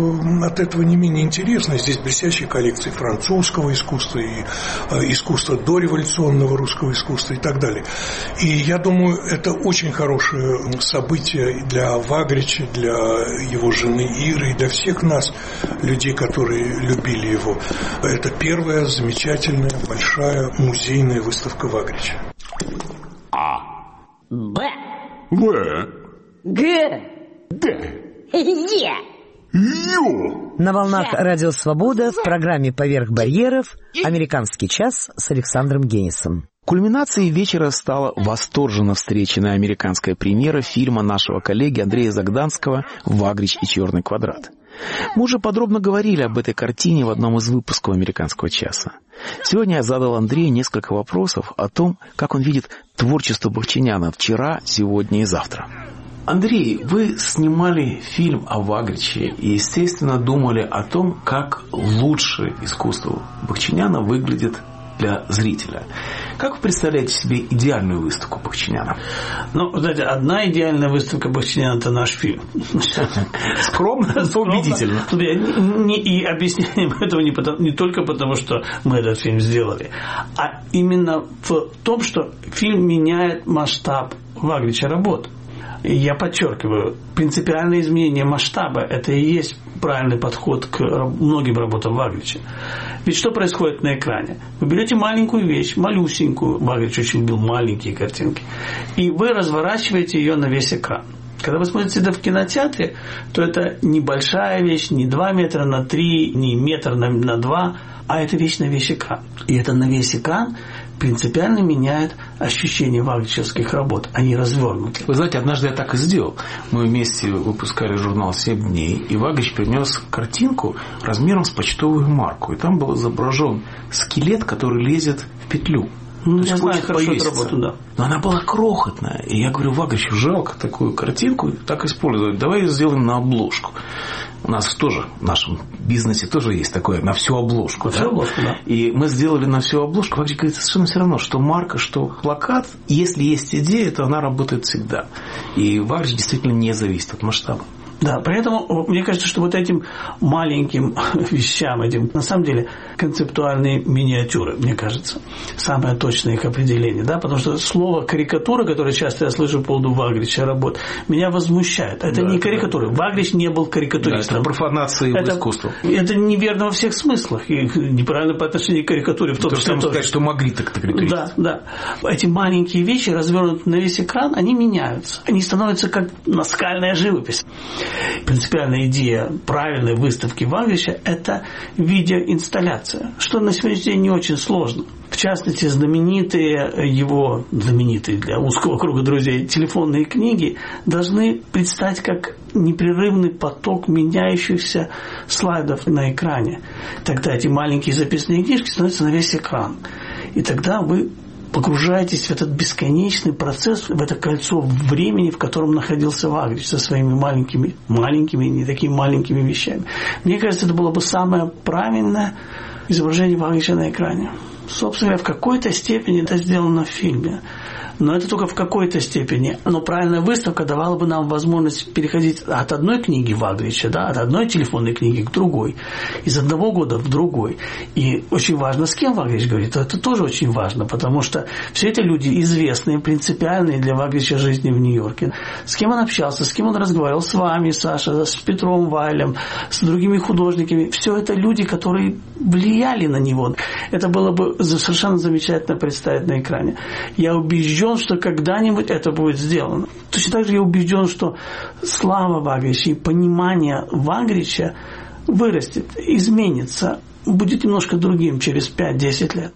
от этого не менее интересный. Здесь блестящие коллекции французского искусства и искусства дореволюционного русского искусства и так далее. И я думаю, это очень хорошее событие для Вагрича, для его жены Иры и для всех нас, людей, которые любили его. Это первая замечательная, большая музейная выставка Вагрича. А. Б. В. Г. Д. Е. Ё. На волнах Радио Свобода в программе «Поверх барьеров» «Американский час» с Александром Генисом. Кульминацией вечера стала восторженно встреченная американская премьера фильма нашего коллеги Андрея Загданского «Вагрич и черный квадрат». Мы уже подробно говорили об этой картине в одном из выпусков «Американского часа». Сегодня я задал Андрею несколько вопросов о том, как он видит творчество Бахчиняна вчера, сегодня и завтра. Андрей, вы снимали фильм о Вагриче и, естественно, думали о том, как лучше искусство Бахчиняна выглядит для зрителя. Как вы представляете себе идеальную выставку Бахчиняна? Знаете, одна идеальная выставка Бахчиняна – это наш фильм. Скромно, но убедительно. И объяснением этого не только потому, что мы этот фильм сделали, а именно в том, что фильм меняет масштаб Вагрича работ. И я подчеркиваю, принципиальное изменение масштаба – это и есть правильный подход к многим работам Вагрича. Ведь что происходит на экране? Вы берете маленькую вещь, малюсенькую, Вагрич очень любил маленькие картинки, и вы разворачиваете ее на весь экран. Когда вы смотрите это в кинотеатре, то это не большая вещь, не 2 метра на 3, не метр на 2, а это вещь на весь экран. И это на весь экран принципиально меняет ощущение вагричевских работ. Они развернуты. Вы знаете, однажды я так и сделал. Мы вместе выпускали журнал «7 дней», и Вагрич принес картинку размером с почтовую марку. И там был изображен скелет, который лезет в петлю. Я знаю хорошо эту работу, да. Но она была крохотная. И я говорю, Вагричу, жалко такую картинку так использовать. Давай ее сделаем на обложку. У нас тоже, в нашем бизнесе тоже есть такое, на всю обложку. Всю обложку, да. И мы сделали на всю обложку. Вагрич говорит, совершенно все равно, что марка, что плакат. Если есть идея, то она работает всегда. И Вагрич действительно не зависит от масштаба. Да, поэтому мне кажется, что вот этим маленьким вещам, этим, на самом деле, концептуальные миниатюры, мне кажется, самое точное их определение, да, потому что слово карикатура, которое часто я слышу по поводу Вагрича работ, меня возмущает. Это не карикатура. Вагрич не был карикатуристом. Да, это профанация его искусства. Это неверно во всех смыслах, и неправильно по отношению к карикатуре. В том числе тоже сказать, что могли так карикатуристы. Да. Эти маленькие вещи, развернутые на весь экран, они меняются. Они становятся как наскальная живопись. Принципиальная идея правильной выставки Вагрича – это видеоинсталляция, что на сегодняшний день не очень сложно. В частности, знаменитые для узкого круга друзей телефонные книги должны предстать как непрерывный поток меняющихся слайдов на экране. Тогда эти маленькие записные книжки становятся на весь экран. И тогда вы погружаетесь в этот бесконечный процесс, в это кольцо времени, в котором находился Вагрич со своими маленькими, не такими маленькими вещами. Мне кажется, это было бы самое правильное изображение Вагрича на экране. Собственно говоря, в какой-то степени это сделано в фильме. Но это только в какой-то степени. Но правильная выставка давала бы нам возможность переходить от одной книги Вагрича, от одной телефонной книги к другой, из одного года в другой. И очень важно, с кем Вагрич говорит. Это тоже очень важно, потому что все эти люди известные, принципиальные для Вагрича жизни в Нью-Йорке. С кем он общался, с кем он разговаривал, с вами, Саша, с Петром Вайлем, с другими художниками. Все это люди, которые влияли на него. Это было бы совершенно замечательно представить на экране. Я убежден, что когда-нибудь это будет сделано. Точно так же я убежден, что слава Вагрича и понимание Вагрича вырастет, изменится, будет немножко другим через 5-10 лет.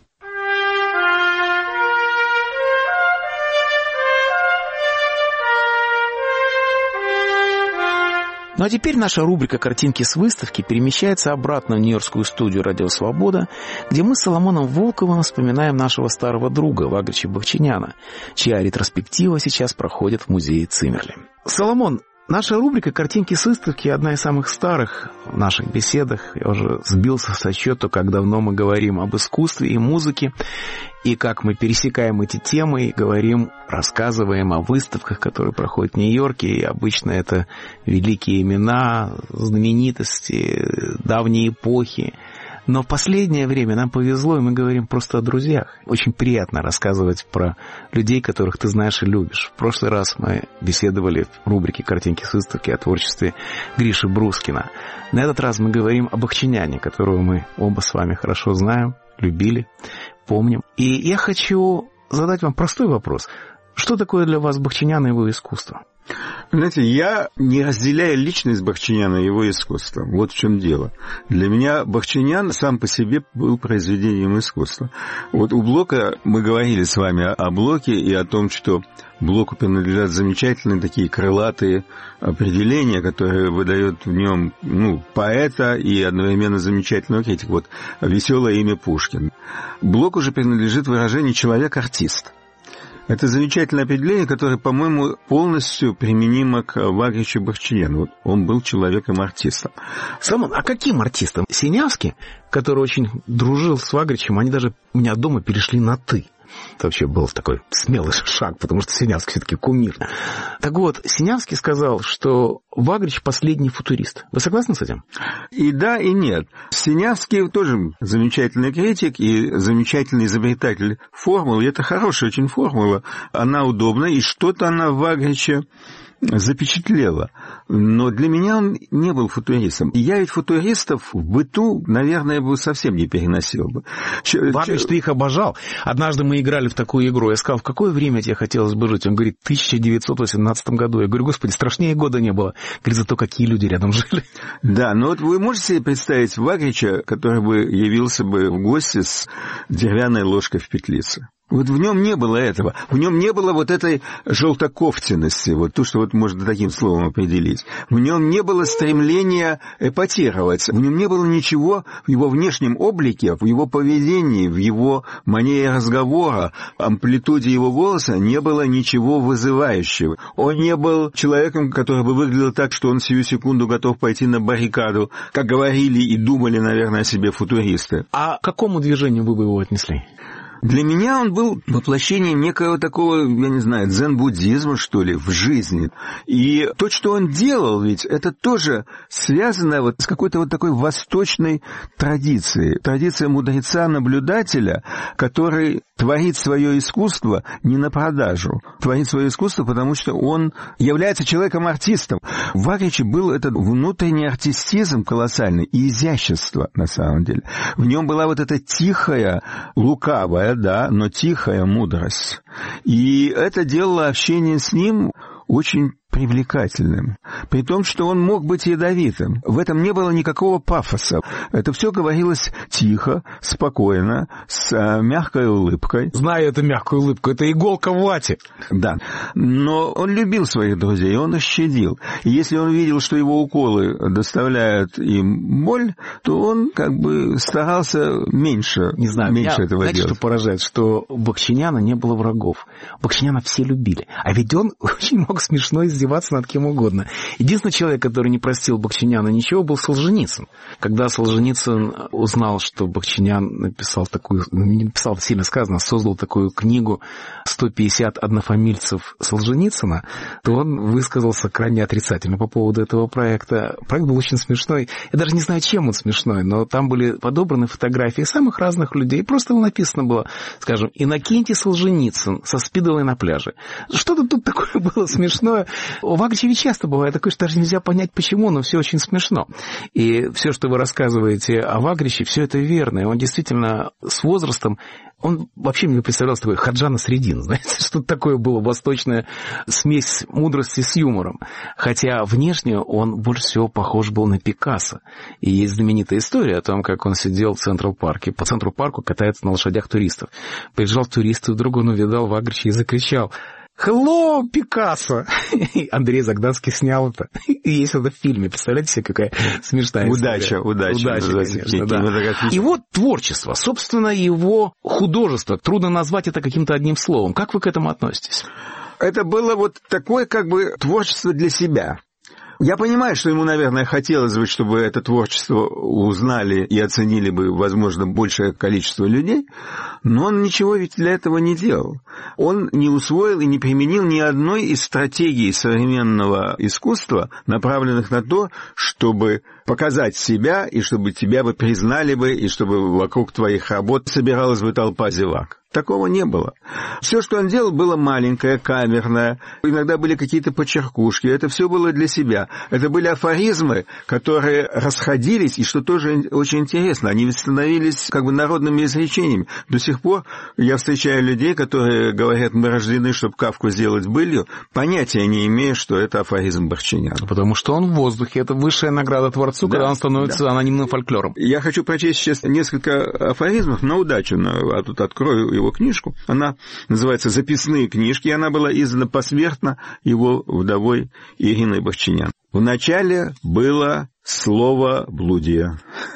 Ну а теперь наша рубрика «Картинки с выставки» перемещается обратно в Нью-Йоркскую студию «Радио Свобода», где мы с Соломоном Волковым вспоминаем нашего старого друга Вагрича Бахчиняна, чья ретроспектива сейчас проходит в музее Циммерли. Соломон, наша рубрика «Картинки с выставки» одна из самых старых в наших беседах. Я уже сбился со счета, как давно мы говорим об искусстве и музыке, и как мы пересекаем эти темы и говорим, рассказываем о выставках, которые проходят в Нью-Йорке. И обычно это великие имена, знаменитости, давние эпохи. Но в последнее время нам повезло, и мы говорим просто о друзьях. Очень приятно рассказывать про людей, которых ты знаешь и любишь. В прошлый раз мы беседовали в рубрике «Картинки с выставки» о творчестве Гриши Брускина. На этот раз мы говорим о Бахчиняне, которого мы оба с вами хорошо знаем, любили, помним. И я хочу задать вам простой вопрос. Что такое для вас Бахчинян и его искусство? Знаете, я не разделяю личность Бахчиняна и его искусство. Вот в чем дело. Для меня Бахчинян сам по себе был произведением искусства. Вот у Блока, мы говорили с вами о Блоке и о том, что Блоку принадлежат замечательные такие крылатые определения, которые выдает в нем поэта и одновременно замечательного критика. Вот «Веселое имя Пушкин». Блоку же принадлежит выражение «человек-артист». Это замечательное определение, которое, по-моему, полностью применимо к Вагричу Бахчиняну. Вот он был человеком-артистом. Соломон, а каким артистом? Синявский, который очень дружил с Вагричем, они даже у меня дома перешли на «ты». Это вообще был такой смелый шаг, потому что Синявский все-таки кумир. Так вот, Синявский сказал, что Вагрич последний футурист. Вы согласны с этим? И да, и нет. Синявский тоже замечательный критик и замечательный изобретатель формул. И это хорошая очень формула. Она удобна, и что-то она в Вагриче запечатлела. Но для меня он не был футуристом. И я ведь футуристов в быту, наверное, бы совсем не переносил бы. Вагрич, ты их обожал. Однажды мы играли в такую игру. Я сказал, в какое время тебе хотелось бы жить? Он говорит, в 1918 году. Я говорю, господи, страшнее года не было. Говорит, зато какие люди рядом жили. Да, но вот вы можете себе представить Вагрича, который бы явился бы в гости с деревянной ложкой в петлице? Вот в нем не было этого. В нем не было вот этой желтоковтенности, вот то, что вот можно таким словом определить. В нем не было стремления эпатировать. В нем не было ничего в его внешнем облике, в его поведении, в его манере разговора, амплитуде его голоса не было ничего вызывающего. Он не был человеком, который бы выглядел так, что он сию секунду готов пойти на баррикаду, как говорили и думали, наверное, о себе футуристы. А к какому движению вы бы его отнесли? Для меня он был воплощением некого такого, я не знаю, дзен-буддизма, что ли, в жизни. И то, что он делал, ведь это тоже связано вот с какой-то вот такой восточной традицией. Традиция мудреца-наблюдателя, который творит свое искусство не на продажу. Творит свое искусство, потому что он является человеком-артистом. В Вагриче был этот внутренний артистизм колоссальный и изящество, на самом деле. В нем была вот эта тихая, лукавая, да, но тихая мудрость. И это делало общение с ним очень привлекательным, при том, что он мог быть ядовитым. В этом не было никакого пафоса. Это все говорилось тихо, спокойно, с мягкой улыбкой. Знаю эту мягкую улыбку, это иголка в вате. Да, но он любил своих друзей, он их щадил. И если он видел, что его уколы доставляют им боль, то он как бы старался меньше этого делать. Знаете, что поражает? Что у Бахчиняна не было врагов. Бахчиняна все любили. А ведь он очень мог смешно издеваться над кем угодно. Единственный человек, который не простил Бахчиняна ничего, был Солженицын. Когда Солженицын узнал, что Бахчинян написал такую, не написал, сильно сказано, создал такую книгу «150 однофамильцев Солженицына», то он высказался крайне отрицательно по поводу этого проекта. Проект был очень смешной. Я даже не знаю, чем он смешной, но там были подобраны фотографии самых разных людей. Просто написано было, скажем, Иннокентий Солженицын со Спидовой на пляже. Что-то тут такое было смешное. У Вагрича ведь часто бывает такое, что даже нельзя понять, почему, но все очень смешно. И все, что вы рассказываете о Вагриче, все это верно. И он действительно с возрастом, он вообще мне представлял такой Хаджа Насреддин, знаете, что-то такое было, восточная смесь мудрости с юмором. Хотя внешне он больше всего похож был на Пикассо. И есть знаменитая история о том, как он сидел в Централ-парке, по Центру-парку катается на лошадях туристов. Приезжал турист, и вдруг он увидал Вагрича и закричал: «Hello, Пикассо!» Андрей Загданский снял это. И есть это в фильме. Представляете себе, какая смешная история. Удача, конечно, да. И вот творчество, собственно, его художество. Трудно назвать это каким-то одним словом. Как вы к этому относитесь? Это было вот такое как бы творчество для себя. Я понимаю, что ему, наверное, хотелось бы, чтобы это творчество узнали и оценили бы, возможно, большее количество людей, но он ничего ведь для этого не делал. Он не усвоил и не применил ни одной из стратегий современного искусства, направленных на то, чтобы показать себя, и чтобы тебя бы признали бы, и чтобы вокруг твоих работ собиралась бы толпа зевак. Такого не было. Все, что он делал, было маленькое, камерное. Иногда были какие-то почеркушки. Это все было для себя. Это были афоризмы, которые расходились, и что тоже очень интересно, они ведь становились как бы народными изречениями. До сих пор я встречаю людей, которые говорят: мы рождены, чтобы Кафку сделать былью, понятия не имея, что это афоризм Бахчиняна. Потому что он в воздухе. Это высшая награда творцу, да, когда он становится анонимным фольклором. Я хочу прочесть сейчас несколько афоризмов на удачу. А тут открою его книжку. Она называется «Записные книжки», и она была издана посмертно его вдовой Ириной Бахчинян. Вначале было слово «блудие».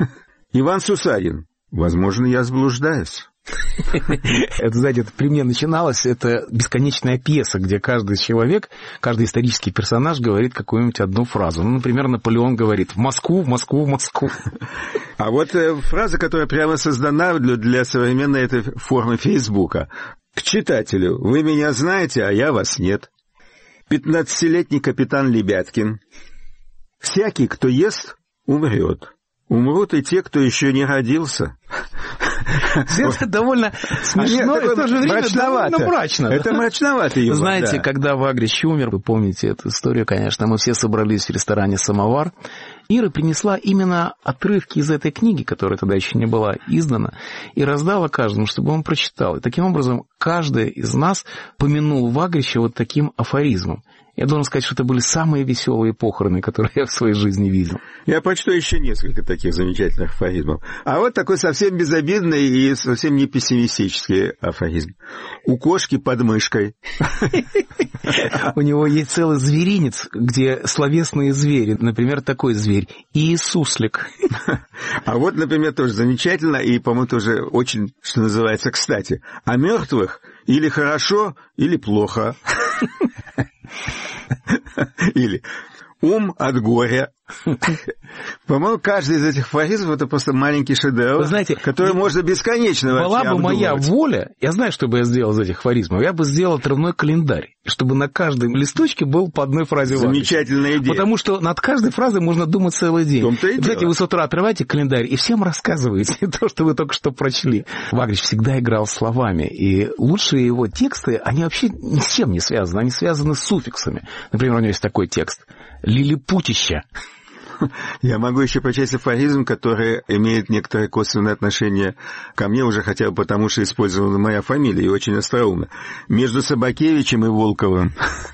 Иван Сусанин. Возможно, я заблуждаюсь. Это, знаете, это при мне начиналось, это бесконечная пьеса, где каждый человек, каждый исторический персонаж говорит какую-нибудь одну фразу. Ну, например, Наполеон говорит: «В Москву, в Москву, в Москву». А вот фраза, которая прямо создана для современной этой формы Фейсбука. К читателю: вы меня знаете, а я вас нет. 15-летний капитан Лебяткин. Всякий, кто ест, умрет. Умрут и те, кто еще не родился. Это довольно смешно, и в то же время довольно мрачно. Это мрачновато его. Знаете, когда Вагрич умер, вы помните эту историю, конечно, мы все собрались в ресторане «Самовар», Ира принесла именно отрывки из этой книги, которая тогда еще не была издана, и раздала каждому, чтобы он прочитал. И таким образом каждый из нас помянул Вагрича вот таким афоризмом. Я должен сказать, что это были самые веселые похороны, которые я в своей жизни видел. Я прочту еще несколько таких замечательных афоризмов. А вот такой совсем безобидный и совсем не пессимистический афоризм. У кошки под мышкой. У него есть целый зверинец, где словесные звери. Например, такой зверь – Иисуслик. А вот, например, тоже замечательно и, по-моему, тоже очень, что называется, кстати. О мертвых или хорошо, или плохо. Или ум от горя. По-моему, каждый из этих афоризмов это просто маленький шедевр, знаете, который можно бесконечно вообще была бы обдумывать. Моя воля, я знаю, что бы я сделал из этих афоризмов, я бы сделал отрывной календарь, чтобы на каждом листочке был по одной фразе Вагрича. Замечательная идея. Потому что над каждой фразой можно думать целый день. Знаете, вы с утра открываете календарь и всем рассказываете то, что вы только что прочли. Вагрич всегда играл словами, и лучшие его тексты, они вообще ни с чем не связаны, они связаны с суффиксами. Например, у него есть такой текст «Лилипутища». Я могу еще прочесть афоризм, который имеет некоторое косвенное отношение ко мне уже хотя бы потому, что использована моя фамилия, и очень остроумно. Между Собакевичем и Волковым.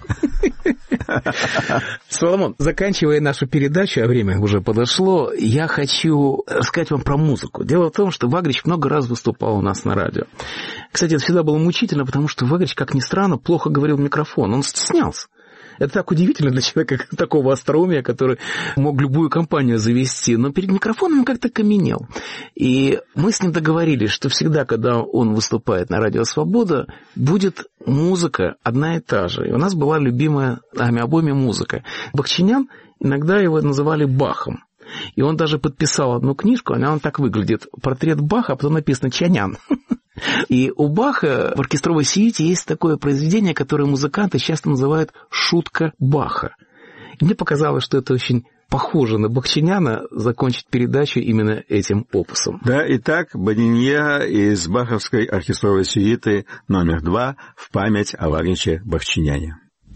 Соломон, заканчивая нашу передачу, а время уже подошло, я хочу рассказать вам про музыку. Дело в том, что Вагрич много раз выступал у нас на радио. Кстати, это всегда было мучительно, потому что Вагрич, как ни странно, плохо говорил в микрофон. Он стеснялся. Это так удивительно для человека такого остроумия, который мог любую компанию завести, но перед микрофоном он как-то каменел. И мы с ним договорились, что всегда, когда он выступает на радио «Свобода», будет музыка одна и та же. И у нас была любимая нами обоими музыка. Бахчинян, иногда его называли Бахом. И он даже подписал одну книжку, она так выглядит. Портрет Баха, а потом написано «Чанян». И у Баха в оркестровой сюите есть такое произведение, которое музыканты часто называют «шутка Баха». И мне показалось, что это очень похоже на Бахчиняна закончить передачу именно этим опусом. Да, итак, Бодиньера из баховской оркестровой сюиты номер 2 в память о Вагриче Бахчиняне.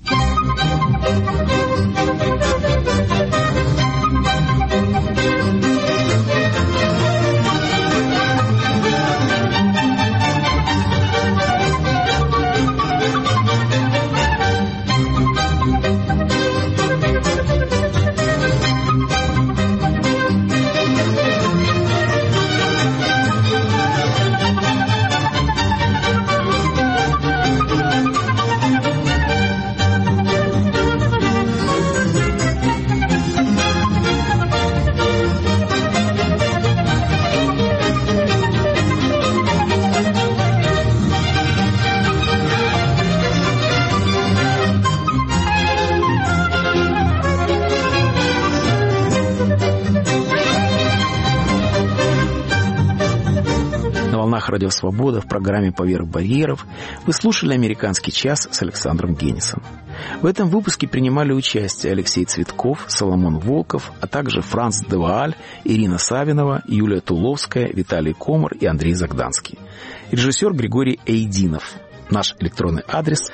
Радио «Свобода» в программе «Поверх барьеров» вы слушали «Американский час» с Александром Генисом. В этом выпуске принимали участие Алексей Цветков, Соломон Волков, а также Франц де Вааль, Ирина Савинова, Юлия Туловская, Виталий Комар и Андрей Загданский. Режиссер Григорий Эйдинов. Наш электронный адрес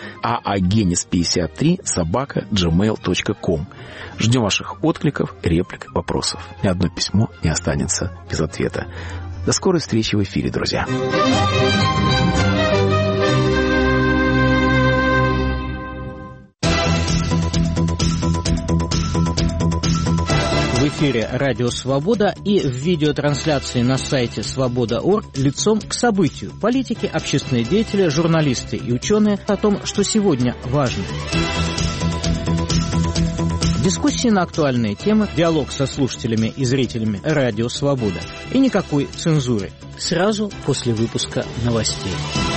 aagenis53@gmail.com. Ждем ваших откликов, реплик, вопросов. Ни одно письмо не останется без ответа. До скорой встречи в эфире, друзья. В эфире «Радио Свобода» и в видеотрансляции на сайте свобода.орг лицом к событию. Политики, общественные деятели, журналисты и ученые о том, что сегодня важно. Дискуссии на актуальные темы, диалог со слушателями и зрителями «Радио Свобода». И никакой цензуры. Сразу после выпуска новостей.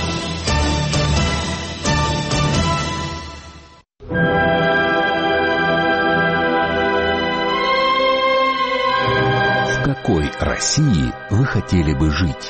В какой России вы хотели бы жить?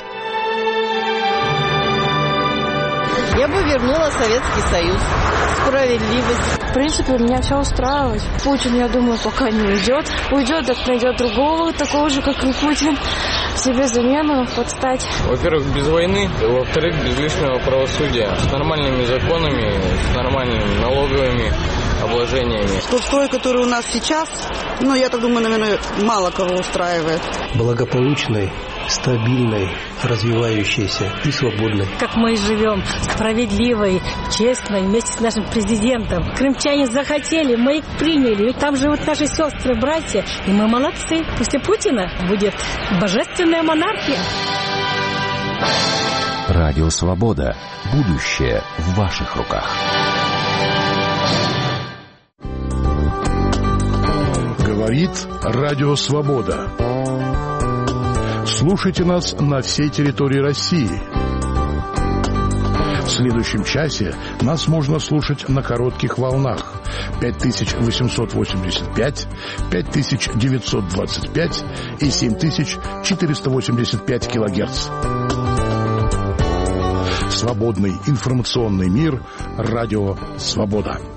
Я бы вернула Советский Союз. Справедливость. В принципе, меня все устраивает. Путин, я думаю, пока не уйдет. Уйдет, так найдет другого, такого же, как и Путин. Себе замену подстать. Во-первых, без войны. Во-вторых, без лишнего правосудия. С нормальными законами, с нормальными налоговыми налогообложениями. Тот строй, который у нас сейчас, я так думаю, наверное, мало кого устраивает. Благополучной, стабильной, развивающейся и свободной. Как мы живем, справедливой, честной, вместе с нашим президентом. Крымчане захотели, мы их приняли. Ведь там живут наши сестры, братья, и мы молодцы. После Путина будет божественная монархия. Радио Свобода. Будущее в ваших руках. Говорит Радио Свобода. Слушайте нас на всей территории России. В следующем часе нас можно слушать на коротких волнах 5885, 5925 и 7485 килогерц. Свободный информационный мир. Радио Свобода.